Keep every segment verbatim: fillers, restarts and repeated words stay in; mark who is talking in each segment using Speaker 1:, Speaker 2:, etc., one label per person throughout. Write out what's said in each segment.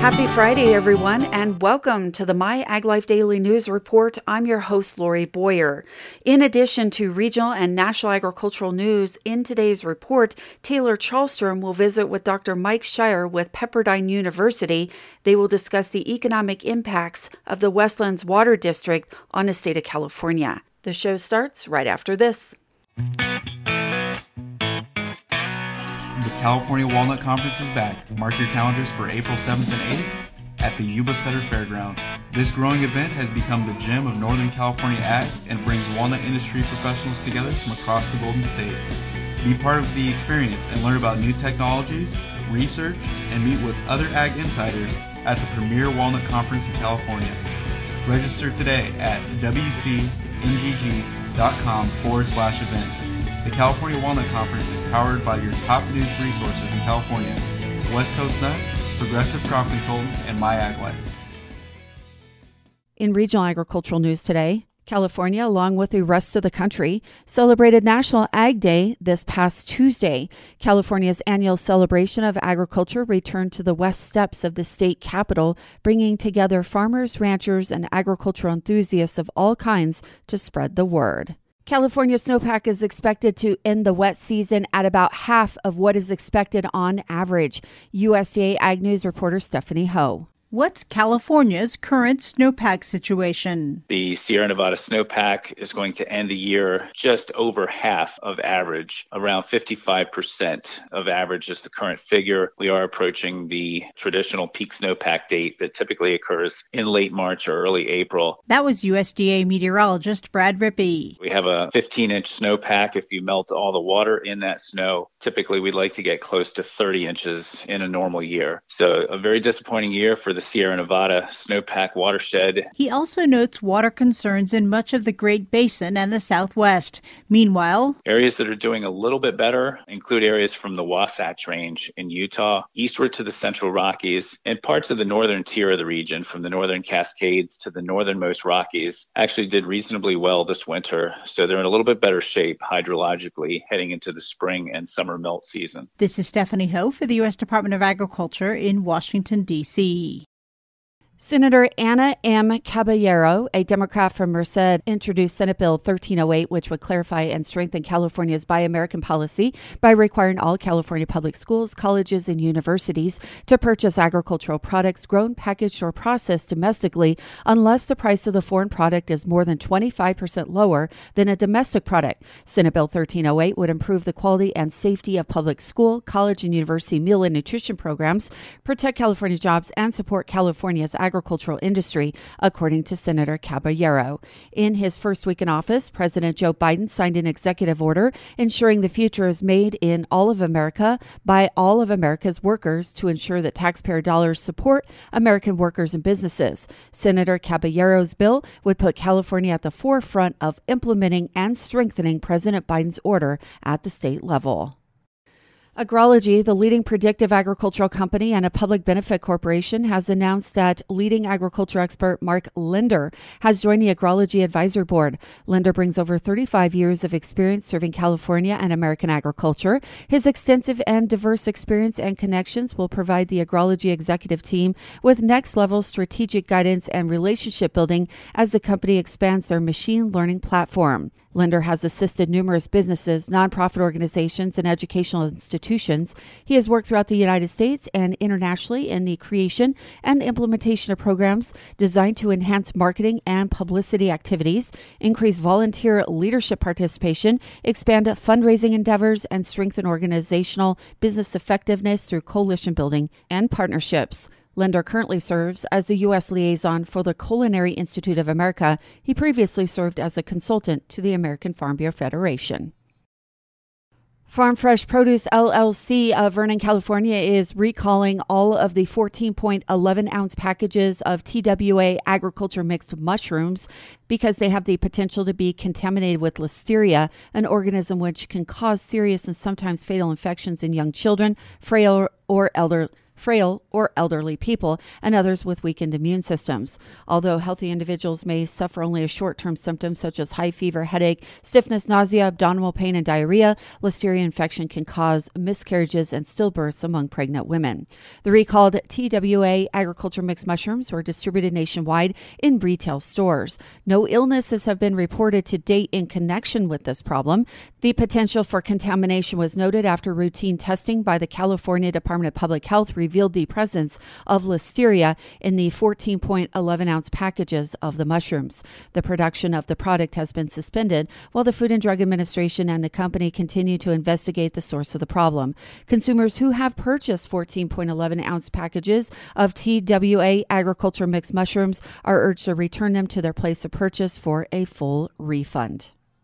Speaker 1: Happy Friday, everyone, and welcome to the My Ag Life Daily News Report. I'm your host, Lori Boyer. In addition to regional and national agricultural news, in today's report, Taylor Charlstrom will visit with Doctor Mike Shire with Pepperdine University. They will discuss the economic impacts of the Westlands Water District on the state of California. The show starts right after this.
Speaker 2: The California Walnut Conference is back. Mark your calendars for April seventh and eighth at the Yuba Sutter Fairgrounds. This growing event has become the gem of Northern California ag and brings walnut industry professionals together from across the Golden State. Be part of the experience and learn about new technologies, research, and meet with other ag insiders at the premier walnut conference in California. Register today at wcngg.com forward slash events. The California Walnut Conference is powered by your top news resources in California, West Coast Nut, Progressive Crop Consultants, and My Ag Life.
Speaker 1: In regional agricultural news today, California, along with the rest of the country, celebrated National Ag Day this past Tuesday. California's annual celebration of agriculture returned to the west steps of the state capitol, bringing together farmers, ranchers, and agricultural enthusiasts of all kinds to spread the word. California snowpack is expected to end the wet season at about half of what is expected on average. U S D A Ag News reporter Stephanie Ho.
Speaker 3: What's California's current snowpack situation?
Speaker 4: The Sierra Nevada snowpack is going to end the year just over half of average. Around fifty-five percent of average is the current figure. We are approaching the traditional peak snowpack date that typically occurs in late March or early April.
Speaker 3: That was U S D A meteorologist Brad Rippey.
Speaker 4: We have a fifteen-inch snowpack. If you melt all the water in that snow, typically we'd like to get close to thirty inches in a normal year. So a very disappointing year for the Sierra Nevada snowpack watershed.
Speaker 3: He also notes water concerns in much of the Great Basin and the Southwest. Meanwhile,
Speaker 4: areas that are doing a little bit better include areas from the Wasatch Range in Utah, eastward to the Central Rockies, and parts of the northern tier of the region, from the northern Cascades to the northernmost Rockies, actually did reasonably well this winter. So they're in a little bit better shape hydrologically heading into the spring and summer melt season.
Speaker 3: This is Stephanie Ho for the U S Department of Agriculture in Washington, D C
Speaker 1: Senator Ana M. Caballero, a Democrat from Merced, introduced Senate Bill thirteen oh eight, which would clarify and strengthen California's Buy American policy by requiring all California public schools, colleges, and universities to purchase agricultural products grown, packaged, or processed domestically unless the price of the foreign product is more than twenty-five percent lower than a domestic product. Senate Bill thirteen oh eight would improve the quality and safety of public school, college, and university meal and nutrition programs, protect California jobs, and support California's agriculture agricultural industry, according to Senator Caballero. In his first week in office, President Joe Biden signed an executive order ensuring the future is made in all of America by all of America's workers to ensure that taxpayer dollars support American workers and businesses. Senator Caballero's bill would put California at the forefront of implementing and strengthening President Biden's order at the state level. Agrology, the leading predictive agricultural company and a public benefit corporation, has announced that leading agriculture expert Mark Linder has joined the Agrology Advisor Board. Linder brings over thirty-five years of experience serving California and American agriculture. His extensive and diverse experience and connections will provide the Agrology executive team with next-level strategic guidance and relationship building as the company expands their machine learning platform. Linder has assisted numerous businesses, nonprofit organizations, and educational institutions. He has worked throughout the United States and internationally in the creation and implementation of programs designed to enhance marketing and publicity activities, increase volunteer leadership participation, expand fundraising endeavors, and strengthen organizational business effectiveness through coalition building and partnerships. Linder currently serves as the U S liaison for the Culinary Institute of America. He previously served as a consultant to the American Farm Bureau Federation. Farm Fresh Produce L L C of Vernon, California is recalling all of the fourteen point one one ounce packages of T W A agriculture mixed mushrooms because they have the potential to be contaminated with Listeria, an organism which can cause serious and sometimes fatal infections in young children, frail or elder frail, or elderly people, and others with weakened immune systems. Although healthy individuals may suffer only a short-term symptoms such as high fever, headache, stiffness, nausea, abdominal pain, and diarrhea, Listeria infection can cause miscarriages and stillbirths among pregnant women. The recalled T W A agriculture mixed mushrooms were distributed nationwide in retail stores. No illnesses have been reported to date in connection with this problem. The potential for contamination was noted after routine testing by the California Department of Public Health revealed the presence of Listeria in the fourteen point one one ounce packages of the mushrooms. The production of the product has been suspended while the Food and Drug Administration and the company continue to investigate the source of the problem. Consumers who have purchased fourteen point one one ounce packages of T W A agriculture mixed mushrooms are urged to return them to their place of purchase for a full refund.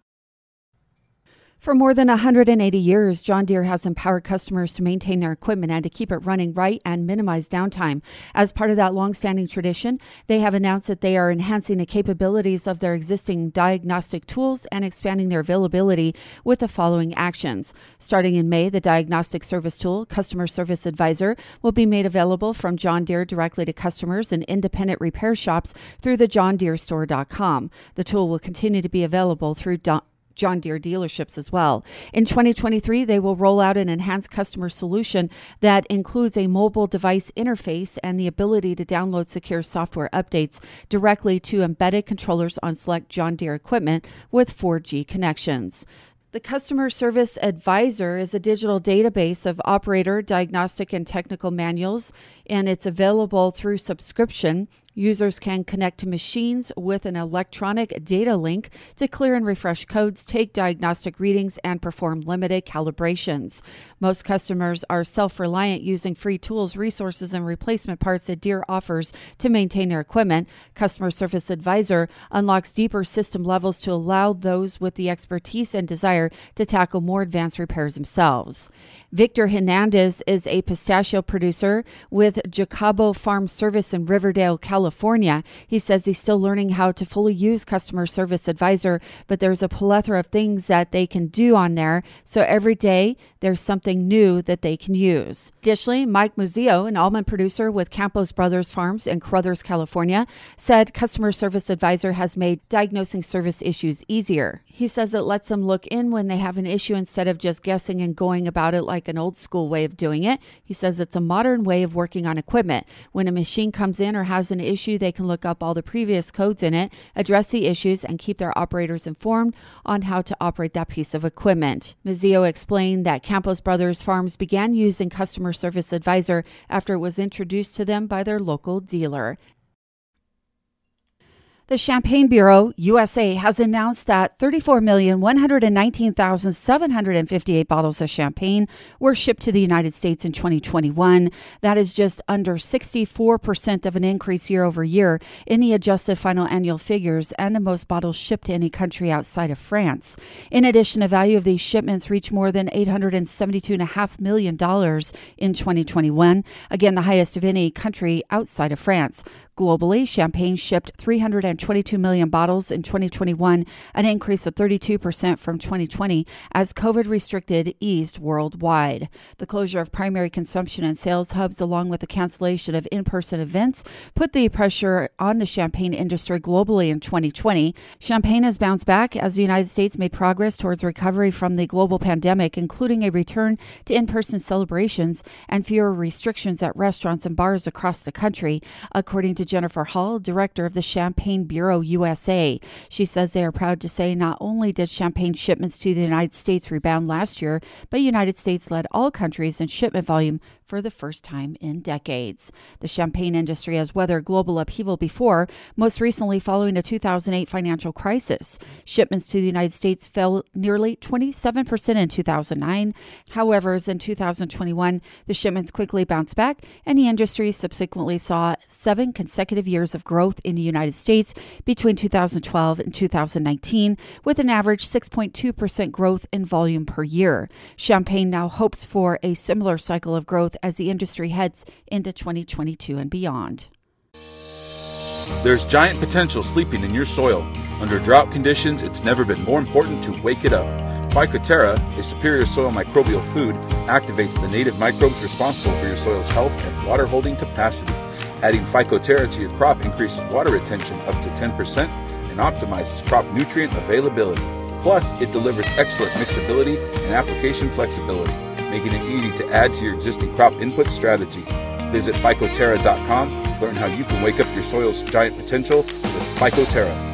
Speaker 1: For more than one hundred eighty years, John Deere has empowered customers to maintain their equipment and to keep it running right and minimize downtime. As part of that long-standing tradition, they have announced that they are enhancing the capabilities of their existing diagnostic tools and expanding their availability with the following actions. Starting in May, the Diagnostic Service Tool, Customer Service Advisor, will be made available from John Deere directly to customers and independent repair shops through the john deere store dot com. The tool will continue to be available through Do- John Deere dealerships as well. In twenty twenty-three, they will roll out an enhanced customer solution that includes a mobile device interface and the ability to download secure software updates directly to embedded controllers on select John Deere equipment with four G connections. The Customer Service Advisor is a digital database of operator, diagnostic, and technical manuals, and it's available through subscription. Users can connect to machines with an electronic data link to clear and refresh codes, take diagnostic readings, and perform limited calibrations. Most customers are self-reliant, using free tools, resources, and replacement parts that Deere offers to maintain their equipment. Customer Service Advisor unlocks deeper system levels to allow those with the expertise and desire to tackle more advanced repairs themselves. Victor Hernandez is a pistachio producer with Jacobo Farm Service in Riverdale, California. He says he's still learning how to fully use Customer Service Advisor, but there's a plethora of things that they can do on there, so every day there's something new that they can use. Additionally, Mike Muzio, an almond producer with Campos Brothers Farms in Carruthers, California, said Customer Service Advisor has made diagnosing service issues easier. He says it lets them look in when they have an issue instead of just guessing and going about it like an old school way of doing it. He says it's a modern way of working on equipment. When a machine comes in or has an issue, they can look up all the previous codes in it, address the issues, and keep their operators informed on how to operate that piece of equipment. Mizio explained that Campos Brothers Farms began using Customer Service Advisor after it was introduced to them by their local dealer. The Champagne Bureau, U S A, has announced that thirty-four million, one hundred nineteen thousand, seven hundred fifty-eight bottles of champagne were shipped to the United States in twenty twenty-one. That is just under sixty-four percent of an increase year over year in the adjusted final annual figures and the most bottles shipped to any country outside of France. In addition, the value of these shipments reached more than eight hundred seventy-two point five million dollars in twenty twenty-one, again the highest of any country outside of France. Globally, champagne shipped three hundred twenty-two million bottles in twenty twenty-one, an increase of thirty-two percent from twenty twenty as COVID restricted eased worldwide. The closure of primary consumption and sales hubs along with the cancellation of in-person events put the pressure on the champagne industry globally in twenty twenty. Champagne has bounced back as the United States made progress towards recovery from the global pandemic, including a return to in-person celebrations and fewer restrictions at restaurants and bars across the country, according to Jennifer Hall, director of the Champagne Bureau U S A. She says they are proud to say not only did champagne shipments to the United States rebound last year, but United States led all countries in shipment volume for the first time in decades. The champagne industry has weathered global upheaval before, most recently following the two thousand eight financial crisis. Shipments to the United States fell nearly twenty-seven percent in two thousand nine. However, as in two thousand twenty-one, the shipments quickly bounced back, and the industry subsequently saw seven consecutive years of growth in the United States between two thousand twelve and two thousand nineteen, with an average six point two percent growth in volume per year. Champagne now hopes for a similar cycle of growth as the industry heads into twenty twenty-two and beyond.
Speaker 5: There's giant potential sleeping in your soil. Under drought conditions, it's never been more important to wake it up. Phycoterra, a superior soil microbial food, activates the native microbes responsible for your soil's health and water holding capacity. Adding Phycoterra to your crop increases water retention up to ten percent and optimizes crop nutrient availability. Plus, it delivers excellent mixability and application flexibility, making it easy to add to your existing crop input strategy. Visit Phycoterra dot com to learn how you can wake up your soil's giant potential with Phycoterra.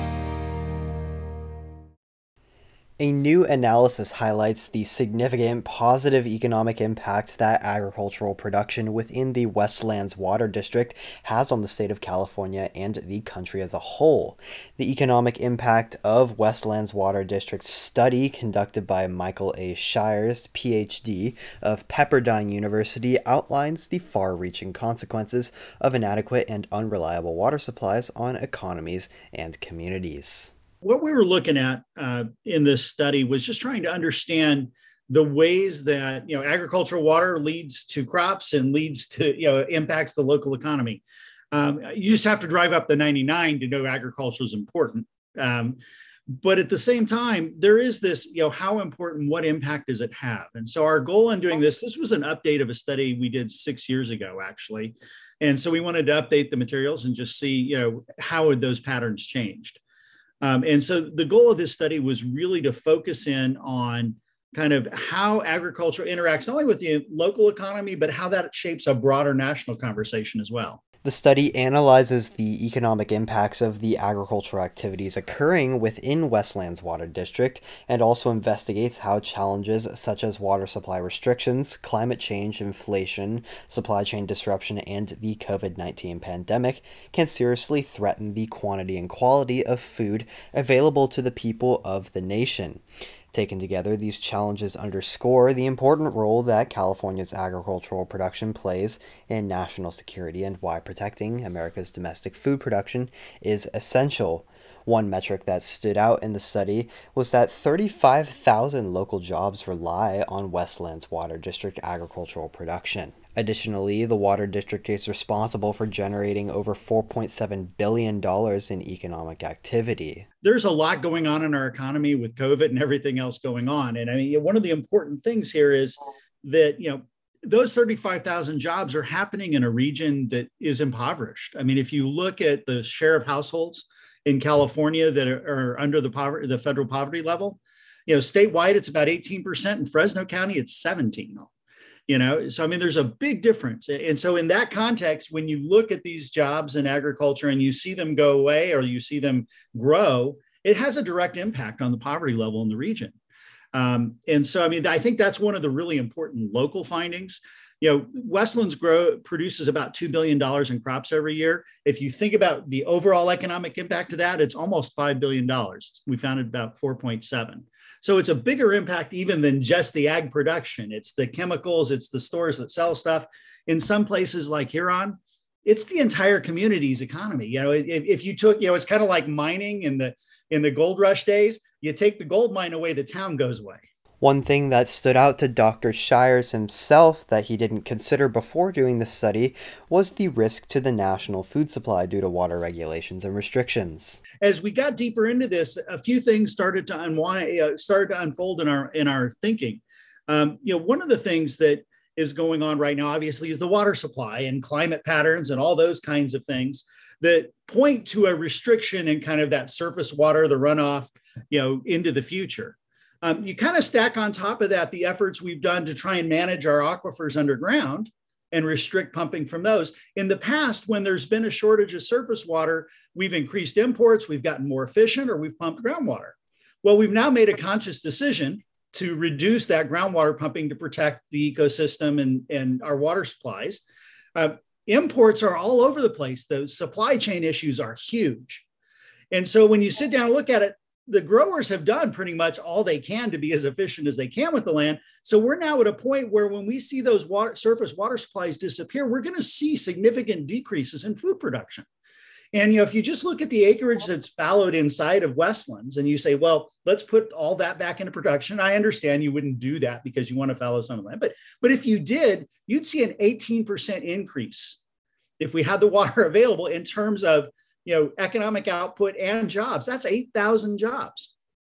Speaker 6: A new analysis highlights the significant positive economic impact that agricultural production within the Westlands Water District has on the state of California and the country as a whole. The economic impact of Westlands Water District study conducted by Michael A. Shires, P H D, of Pepperdine University outlines the far-reaching consequences of inadequate and unreliable water supplies on economies and communities.
Speaker 7: What we were looking at uh, in this study was just trying to understand the ways that, you know, agricultural water leads to crops and leads to, you know, impacts the local economy. Um, you just have to drive up the ninety-nine to know agriculture is important. Um, but at the same time, there is this, you know, how important, what impact does it have? And so our goal in doing this, this was an update of a study we did six years ago, actually. And so we wanted to update the materials and just see, you know, how had those patterns changed? Um, and so the goal of this study was really to focus in on kind of how agriculture interacts not only with the local economy, but how that shapes a broader national conversation as well.
Speaker 6: The study analyzes the economic impacts of the agricultural activities occurring within Westlands Water District and also investigates how challenges such as water supply restrictions, climate change, inflation, supply chain disruption, and the COVID nineteen pandemic can seriously threaten the quantity and quality of food available to the people of the nation. Taken together, these challenges underscore the important role that California's agricultural production plays in national security and why protecting America's domestic food production is essential. One metric that stood out in the study was that thirty-five thousand local jobs rely on Westlands Water District agricultural production. Additionally, the Water District is responsible for generating over four point seven billion dollars in economic activity.
Speaker 7: There's a lot going on in our economy with COVID and everything else going on. And I mean, one of the important things here is that, you know, those thirty-five thousand jobs are happening in a region that is impoverished. I mean, if you look at the share of households in California that are, are under the poverty, the federal poverty level, you know, statewide, it's about eighteen percent. In Fresno County, it's seventeen. You know, so I mean, there's a big difference. And so in that context, when you look at these jobs in agriculture and you see them go away or you see them grow, it has a direct impact on the poverty level in the region. Um, and so, I mean, I think that's one of the really important local findings. You know, Westlands grow produces about two billion dollars in crops every year. If you think about the overall economic impact of that, it's almost five billion dollars. We found it about four point seven. So it's a bigger impact even than just the ag production. It's the chemicals, it's the stores that sell stuff. In some places like Huron, it's the entire community's economy. You know, if, if you took, you know, it's kind of like mining in the in the gold rush days. You take the gold mine away, the town goes away.
Speaker 6: One thing that stood out to Doctor Shires himself that he didn't consider before doing the study was the risk to the national food supply due to water regulations and restrictions.
Speaker 7: As we got deeper into this, a few things started to unwind, uh, started to unfold in our in our thinking. Um, you know, one of the things that is going on right now, obviously, is the water supply and climate patterns and all those kinds of things that point to a restriction in kind of that surface water, the runoff, you know, into the future. Um, you kind of stack on top of that the efforts we've done to try and manage our aquifers underground and restrict pumping from those. In the past, when there's been a shortage of surface water, we've increased imports, we've gotten more efficient, or we've pumped groundwater. Well, we've now made a conscious decision to reduce that groundwater pumping to protect the ecosystem and, and our water supplies. Uh, imports are all over the place. Those supply chain issues are huge. And so when you sit down and look at it, the growers have done pretty much all they can to be as efficient as they can with the land. So we're now at a point where when we see those water, surface water supplies disappear, we're going to see significant decreases in food production. And, you know, if you just look at the acreage that's fallowed inside of Westlands and you say, well, let's put all that back into production. I understand you wouldn't do that because you want to fallow some of the land. But, but if you did, you'd see an eighteen percent increase if we had the water available in terms of, you know, economic output and jobs. That's eight thousand jobs.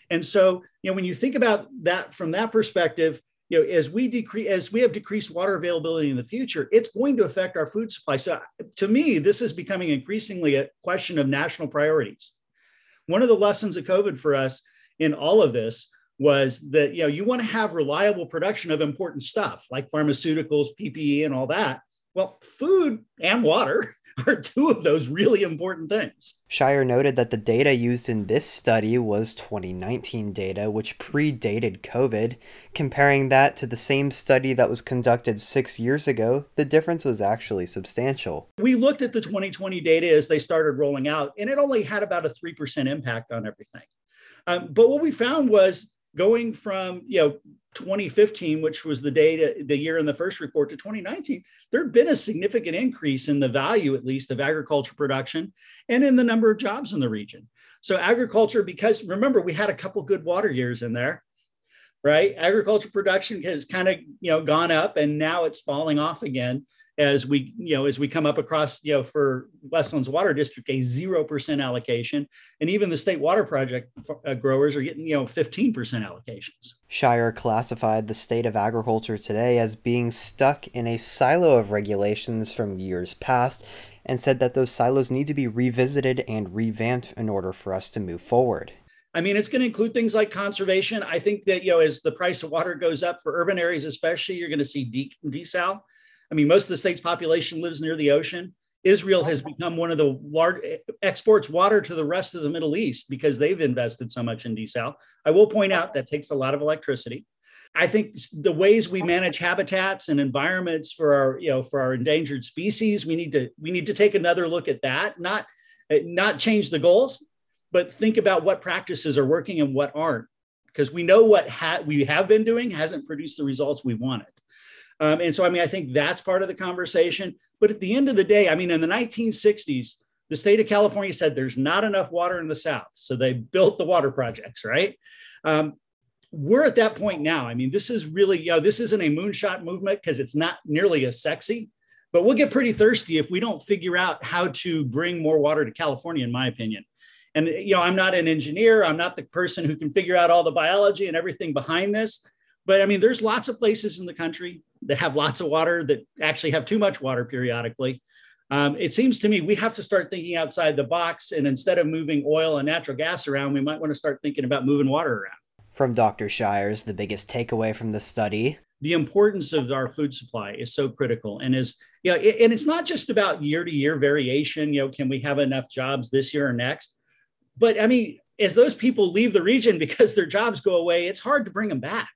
Speaker 7: And so, you know, when you think about that from that perspective, you know, as we decrease, as we have decreased water availability in the future, it's going to affect our food supply. So to me, this is becoming increasingly a question of national priorities. One of the lessons of COVID for us in all of this was that, you know, you want to have reliable production of important stuff like pharmaceuticals, P P E, and all that. Well, food and water are two of those really important things.
Speaker 6: Shire noted that the data used in this study was twenty nineteen data, which predated COVID. Comparing that to the same study that was conducted six years ago, the difference was actually substantial.
Speaker 7: We looked at the twenty twenty data as they started rolling out, and it only had about a three percent impact on everything. Um, but what we found was going from, you know, twenty fifteen, which was the data, the year in the first report, to twenty nineteen, there had been a significant increase in the value, at least, of agriculture production and in the number of jobs in the region. So agriculture, because remember, we had a couple good water years in there, right? Agriculture production has kind of, you know, gone up, and now it's falling off again as we, you know, as we come up across, you know, for Westlands Water District, a zero percent allocation. And even the state water project uh, growers are getting, you know, fifteen percent allocations.
Speaker 6: Shire classified the state of agriculture today as being stuck in a silo of regulations from years past, and said that those silos need to be revisited and revamped in order for us to move forward.
Speaker 7: I mean, it's going to include things like conservation. I think that, you know, as the price of water goes up for urban areas, especially, you're going to see de- desal. I mean, most of the state's population lives near the ocean. Israel has become one of the large exports water to the rest of the Middle East because they've invested so much in desal. I will point out that takes a lot of electricity. I think the ways we manage habitats and environments for our, you know, for our endangered species, we need to we need to take another look at that. Not not change the goals, but think about what practices are working and what aren't, because we know what ha- we have been doing hasn't produced the results we wanted. Um, and so, I mean, I think that's part of the conversation. But at the end of the day, I mean, in the nineteen sixties, the state of California said there's not enough water in the South. So they built the water projects, right? Um, we're at that point now. I mean, this is really, you know, this isn't a moonshot movement because it's not nearly as sexy, but we'll get pretty thirsty if we don't figure out how to bring more water to California, in my opinion. And, you know, I'm not an engineer. I'm not the person who can figure out all the biology and everything behind this. But I mean, there's lots of places in the country that have lots of water that actually have too much water periodically. Um, it seems to me we have to start thinking outside the box. And instead of moving oil and natural gas around, we might want to start thinking about moving water around.
Speaker 6: From Doctor Shires, the biggest takeaway from the study:
Speaker 7: the importance of our food supply is so critical. And is, you know, and it's not just about year to year variation. You know, can we have enough jobs this year or next? But I mean, as those people leave the region because their jobs go away, it's hard to bring them back.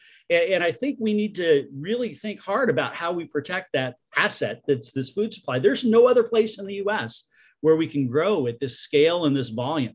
Speaker 7: And I think we need to really think hard about how we protect that asset that's this food supply. There's no other place in the U S where we can grow at this scale and this volume.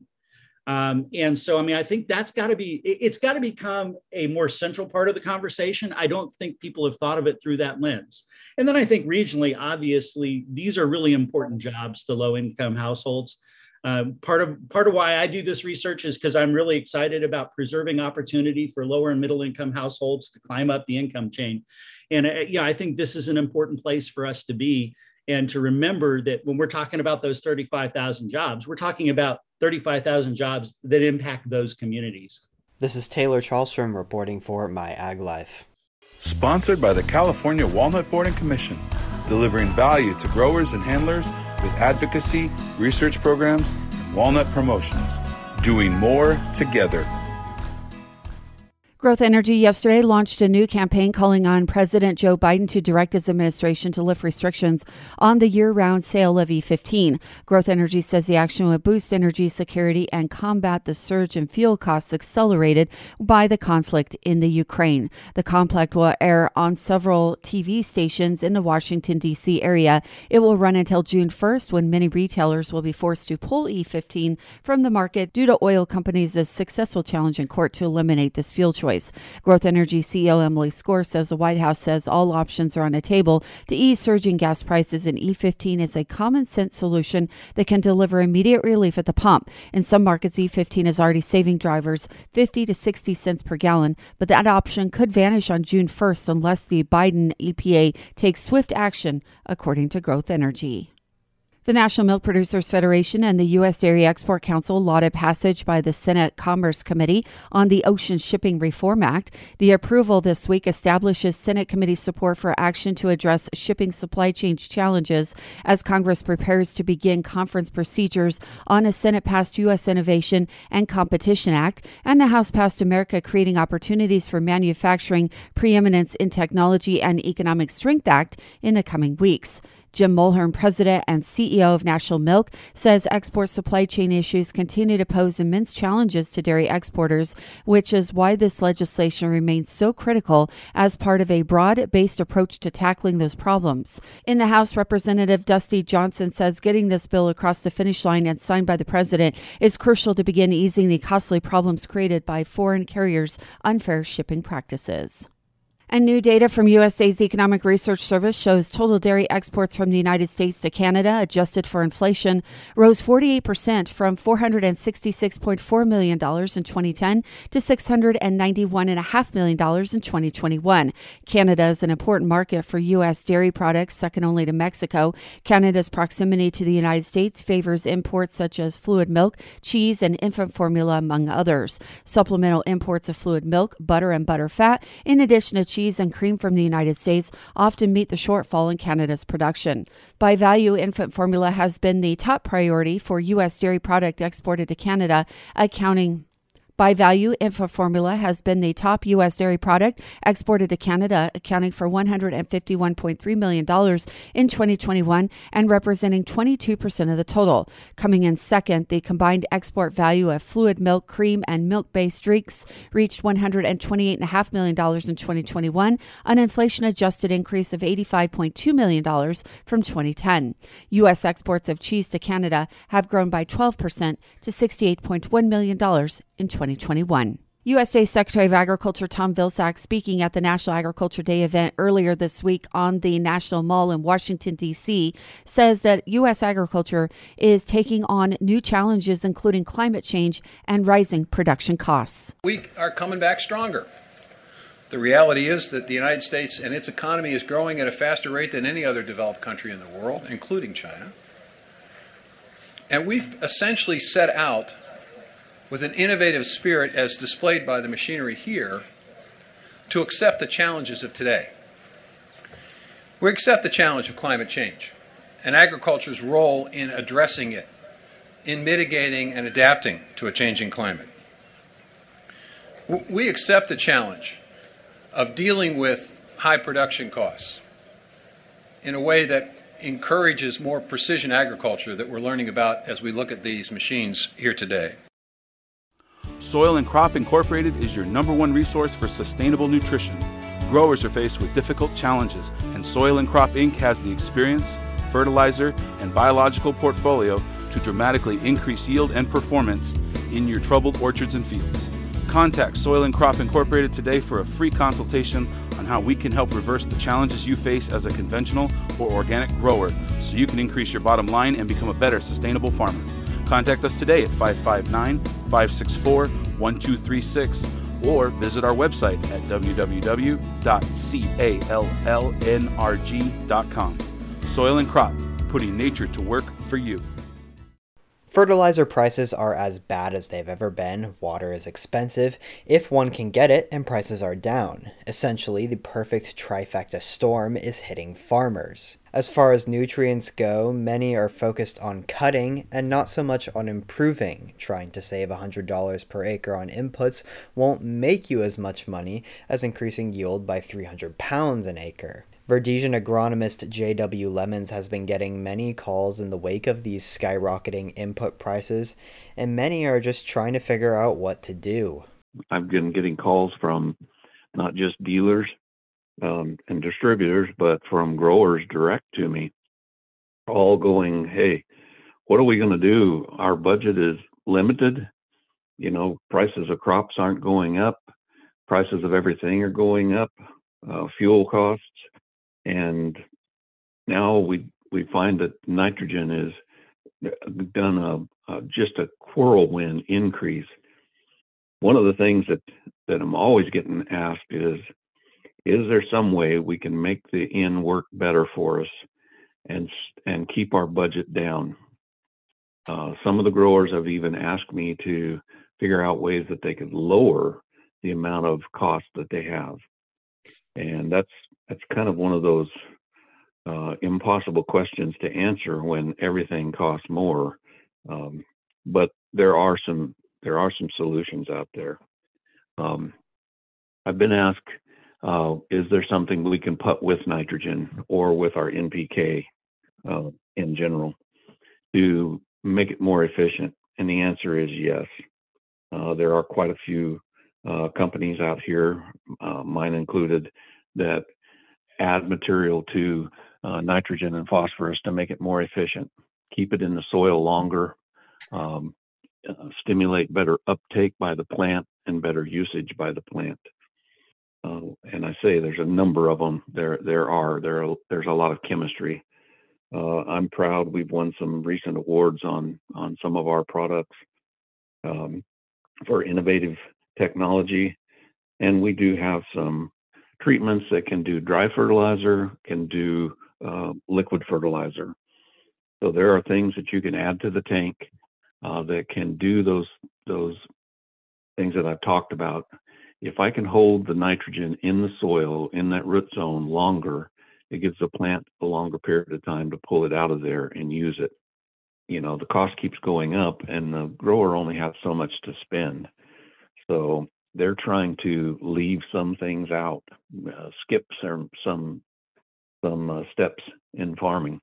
Speaker 7: Um, and so, I mean, I think that's got to be, it's got to become a more central part of the conversation. I don't think people have thought of it through that lens. And then I think regionally, obviously, these are really important jobs to low-income households. Um, part of part of why I do this research is because I'm really excited about preserving opportunity for lower and middle income households to climb up the income chain. And uh, yeah, I think this is an important place for us to be, and to remember that when we're talking about those thirty-five thousand jobs, we're talking about thirty-five thousand jobs that impact those communities.
Speaker 6: This is Taylor Charlstrom reporting for My Ag Life.
Speaker 5: Sponsored by the California Walnut Board and Commission, delivering value to growers and handlers with advocacy, research programs, and walnut promotions. Doing more together.
Speaker 1: Growth Energy yesterday launched a new campaign calling on President Joe Biden to direct his administration to lift restrictions on the year-round sale of E fifteen. Growth Energy says the action would boost energy security and combat the surge in fuel costs accelerated by the conflict in the Ukraine. The compact will air on several T V stations in the Washington, D C area. It will run until June first, when many retailers will be forced to pull E fifteen from the market due to oil companies' successful challenge in court to eliminate this fuel choice. Growth Energy C E O Emily Skor says the White House says all options are on the table to ease surging gas prices, and E fifteen is a common sense solution that can deliver immediate relief at the pump. In some markets, E fifteen is already saving drivers fifty to sixty cents per gallon, but that option could vanish on June first unless the Biden E P A takes swift action, according to Growth Energy. The National Milk Producers Federation and the U S. Dairy Export Council lauded passage by the Senate Commerce Committee on the Ocean Shipping Reform Act. The approval this week establishes Senate committee support for action to address shipping supply chain challenges as Congress prepares to begin conference procedures on a Senate-passed U S. Innovation and Competition Act and the House-passed America Creating Opportunities for Manufacturing Preeminence in Technology and Economic Strength Act in the coming weeks. Jim Mulhern, president and C E O of National Milk, says export supply chain issues continue to pose immense challenges to dairy exporters, which is why this legislation remains so critical as part of a broad-based approach to tackling those problems. In the House, Representative Dusty Johnson says getting this bill across the finish line and signed by the president is crucial to begin easing the costly problems created by foreign carriers' unfair shipping practices. And new data from U S D A's Economic Research Service shows total dairy exports from the United States to Canada, adjusted for inflation, rose forty-eight percent from four hundred sixty-six point four million dollars in twenty ten to six hundred ninety-one point five million dollars in twenty twenty-one. Canada is an important market for U S dairy products, second only to Mexico. Canada's proximity to the United States favors imports such as fluid milk, cheese, and infant formula, among others. Supplemental imports of fluid milk, butter, and butter fat, in addition to cheese and cream from the United States, often meet the shortfall in Canada's production. By value, infant formula has been the top priority for U S dairy product exported to Canada, accounting By value, infant formula has been the top U S dairy product exported to Canada, accounting for one hundred fifty-one point three million dollars in twenty twenty-one and representing twenty-two percent of the total. Coming in second, the combined export value of fluid milk, cream, and milk-based drinks reached one hundred twenty-eight point five million dollars in twenty twenty-one, an inflation-adjusted increase of eighty-five point two million dollars from twenty ten. U S exports of cheese to Canada have grown by twelve percent to sixty-eight point one million dollars in twenty twenty-one. U S D A Secretary of Agriculture Tom Vilsack, speaking at the National Agriculture Day event earlier this week on the National Mall in Washington, D C, says that U S agriculture is taking on new challenges, including climate change and rising production costs.
Speaker 8: We are coming back stronger. The reality is that the United States and its economy is growing at a faster rate than any other developed country in the world, including China. And we've essentially set out with an innovative spirit, as displayed by the machinery here, to accept the challenges of today. We accept the challenge of climate change and agriculture's role in addressing it, in mitigating and adapting to a changing climate. We accept the challenge of dealing with high production costs in a way that encourages more precision agriculture that we're learning about as we look at these machines here today.
Speaker 5: Soil and Crop Incorporated is your number one resource for sustainable nutrition. Growers are faced with difficult challenges, and Soil and Crop Incorporated has the experience, fertilizer, and biological portfolio to dramatically increase yield and performance in your troubled orchards and fields. Contact Soil and Crop Incorporated today for a free consultation on how we can help reverse the challenges you face as a conventional or organic grower so you can increase your bottom line and become a better sustainable farmer. Contact us today at five five nine, five six four, one two three six or visit our website at w w w dot callnrg dot com. Soil and Crop, putting nature to work for you.
Speaker 6: Fertilizer prices are as bad as they've ever been, water is expensive, if one can get it, and prices are down. Essentially, the perfect trifecta storm is hitting farmers. As far as nutrients go, many are focused on cutting and not so much on improving. Trying to save one hundred dollars per acre on inputs won't make you as much money as increasing yield by three hundred pounds an acre. Verdesian agronomist J W Lemons has been getting many calls in the wake of these skyrocketing input prices, and many are just trying to figure out what to do.
Speaker 9: I've been getting calls from not just dealers um, and distributors, but from growers direct to me, all going, hey, what are we going to do? Our budget is limited. You know, prices of crops aren't going up. Prices of everything are going up. Uh, fuel costs. And now we we find that nitrogen is done a, a just a whirlwind increase. One of the things that, that I'm always getting asked is, is there some way we can make the N work better for us? and and keep our budget down. Uh, some of the growers have even asked me to figure out ways that they could lower the amount of cost that they have, and that's that's kind of one of those uh, impossible questions to answer when everything costs more. Um, but there are some there are some solutions out there. Um, I've been asked, uh, is there something we can put with nitrogen or with our N P K uh, in general to make it more efficient? And the answer is yes. Uh, there are quite a few uh, companies out here, uh, mine included, that add material to uh, nitrogen and phosphorus to make it more efficient, keep it in the soil longer, um, uh, stimulate better uptake by the plant and better usage by the plant. Uh, and I say there's a number of them. There, there are. There, are, there's a lot of chemistry. Uh, I'm proud we've won some recent awards on on some of our products um, for innovative technology, and we do have some treatments that can do dry fertilizer, can do uh, liquid fertilizer. So there are things that you can add to the tank uh, that can do those those things that I've talked about. If I can hold the nitrogen in the soil, in that root zone longer, it gives the plant a longer period of time to pull it out of there and use it. You know, the cost keeps going up and the grower only has so much to spend. So they're trying to leave some things out, uh, skip some some, some uh, steps in farming.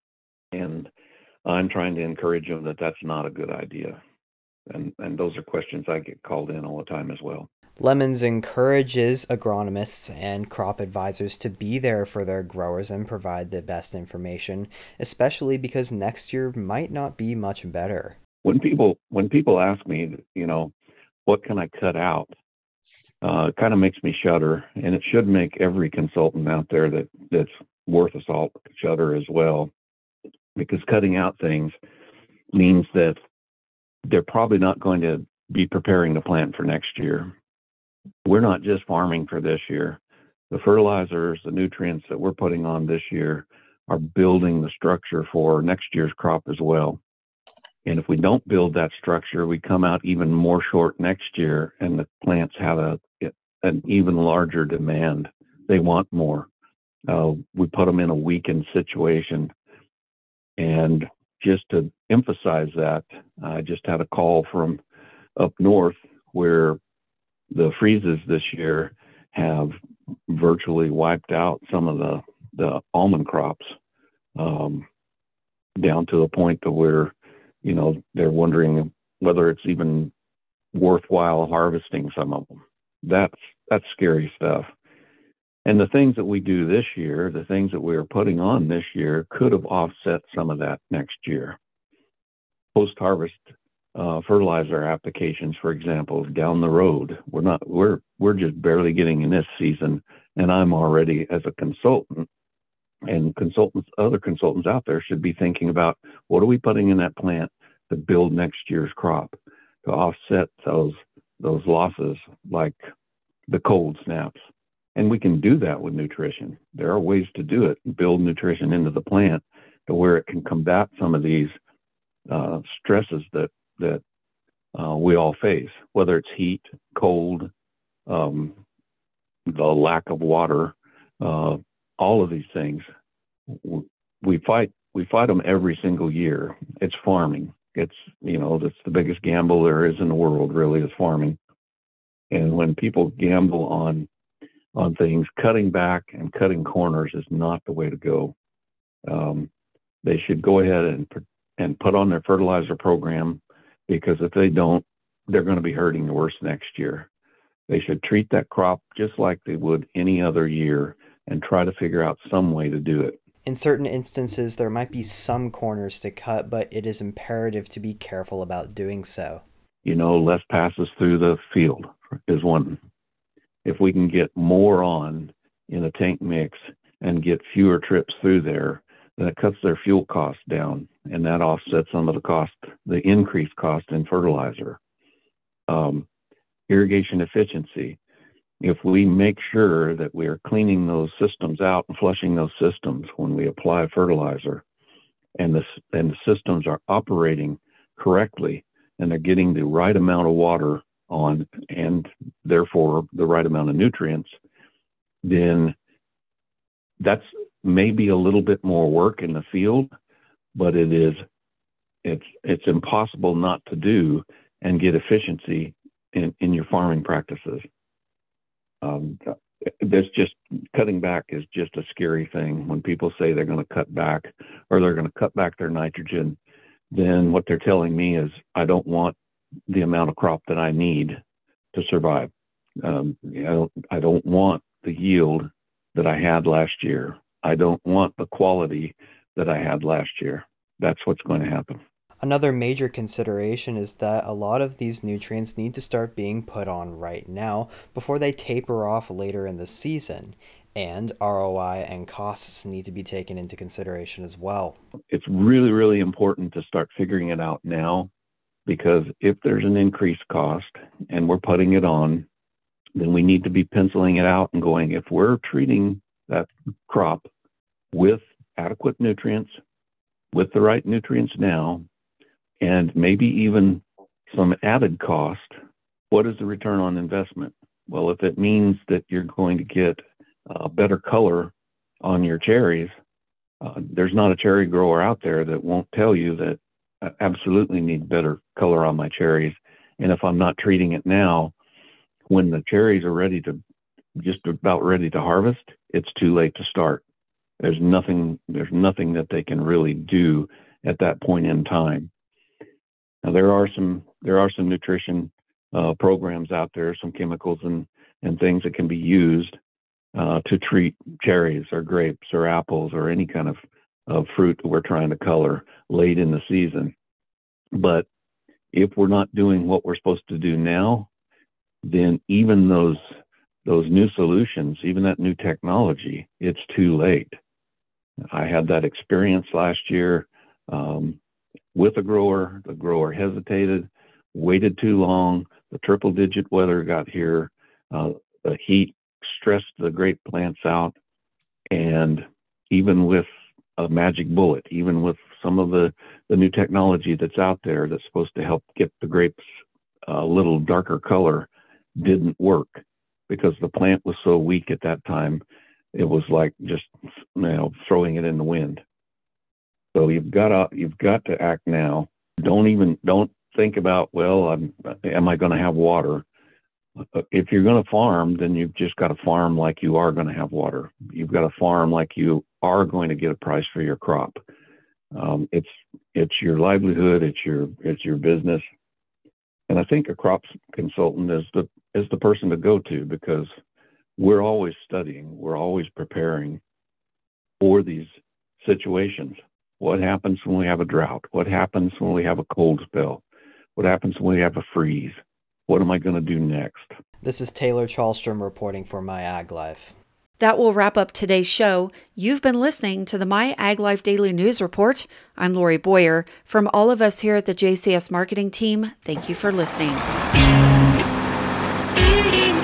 Speaker 9: And I'm trying to encourage them that that's not a good idea. And, and those are questions I get called in all the time as well.
Speaker 6: Lemons encourages agronomists and crop advisors to be there for their growers and provide the best information, especially because next year might not be much better.
Speaker 9: When people when people ask me, you know, what can I cut out? Uh, it kind of makes me shudder, and it should make every consultant out there that, that's worth a salt shudder as well, because cutting out things means that they're probably not going to be preparing the plant for next year. We're not just farming for this year. The fertilizers, the nutrients that we're putting on this year are building the structure for next year's crop as well. And if we don't build that structure, we come out even more short next year, and the plants have a an even larger demand. They want more. Uh, we put them in a weakened situation. And just to emphasize that, I just had a call from up north where the freezes this year have virtually wiped out some of the, the almond crops, um, down to the point to where, you know, they're wondering whether it's even worthwhile harvesting some of them. That's, that's scary stuff. And the things that we do this year, the things that we are putting on this year could have offset some of that next year. Post-harvest uh, fertilizer applications, for example, down the road, we're not, we're, we're just barely getting in this season. And I'm already, as a consultant, and consultants, other consultants out there should be thinking about what are we putting in that plant to build next year's crop, to offset those, those losses like the cold snaps. And we can do that with nutrition. There are ways to do it, build nutrition into the plant to where it can combat some of these uh, stresses that, that uh, we all face, whether it's heat, cold, um, the lack of water, uh, all of these things. We fight, we fight them every single year. It's farming. It's, you know, that's the biggest gamble there is in the world, really, is farming. And when people gamble on on things, cutting back and cutting corners is not the way to go. Um, they should go ahead and and put on their fertilizer program, because if they don't, they're going to be hurting worse next year. They should treat that crop just like they would any other year and try to figure out some way to do it.
Speaker 6: In certain instances, there might be some corners to cut, but it is imperative to be careful about doing so.
Speaker 9: You know, less passes through the field is one. If we can get more on in a tank mix and get fewer trips through there, then it cuts their fuel costs down, and that offsets some of the cost, the increased cost in fertilizer. Um, irrigation efficiency. if we make sure that we are cleaning those systems out and flushing those systems when we apply fertilizer, and the, and the systems are operating correctly and they're getting the right amount of water on and therefore the right amount of nutrients, then that's maybe a little bit more work in the field, but it is it's it's impossible not to do and get efficiency in, in your farming practices. Um, there's just cutting back is just a scary thing. When people say they're going to cut back or they're going to cut back their nitrogen, then what they're telling me is I don't want the amount of crop that I need to survive. Um, I don't, I don't want the yield that I had last year. I don't want the quality that I had last year. That's what's going to happen.
Speaker 6: Another major consideration is that a lot of these nutrients need to start being put on right now before they taper off later in the season, and R O I and costs need to be taken into consideration as well.
Speaker 9: It's really, really important to start figuring it out now, because if there's an increased cost and we're putting it on, then we need to be penciling it out and going, if we're treating that crop with adequate nutrients, with the right nutrients now, and maybe even some added cost, what is the return on investment? Well, if it means that you're going to get a better color on your cherries, uh, there's not a cherry grower out there that won't tell you that I absolutely need better color on my cherries. And if I'm not treating it now, when the cherries are ready to, just about ready to harvest, it's too late to start. There's nothing, there's nothing that they can really do at that point in time. Now, there are some there are some nutrition uh, programs out there, some chemicals and, and things that can be used uh, to treat cherries or grapes or apples or any kind of, of fruit that we're trying to color late in the season. But if we're not doing what we're supposed to do now, then even those those new solutions, even that new technology, it's too late. I had that experience last year. Um, with a grower. The grower hesitated, waited too long. The triple digit weather got here. Uh, the heat stressed the grape plants out. And even with a magic bullet, even with some of the, the new technology that's out there that's supposed to help get the grapes a little darker color, didn't work because the plant was so weak at that time. It was like just, you know, throwing it in the wind. So you've got to you've got to act now. Don't even don't think about, well, I'm, am I going to have water? If you're going to farm, then you've just got to farm like you are going to have water. You've got to farm like you are going to get a price for your crop. Um, it's it's your livelihood. It's your it's your business. And I think a crops consultant is the is the person to go to, because we're always studying. We're always preparing for these situations. What happens when we have a drought? What happens when we have a cold spell? What happens when we have a freeze? What am I going to do next?
Speaker 6: This is Taylor Charlstrom reporting for My Ag Life.
Speaker 1: That will wrap up today's show. You've been listening to the My Ag Life Daily News Report. I'm Lori Boyer. From all of us here at the J C S Marketing Team, thank you for listening.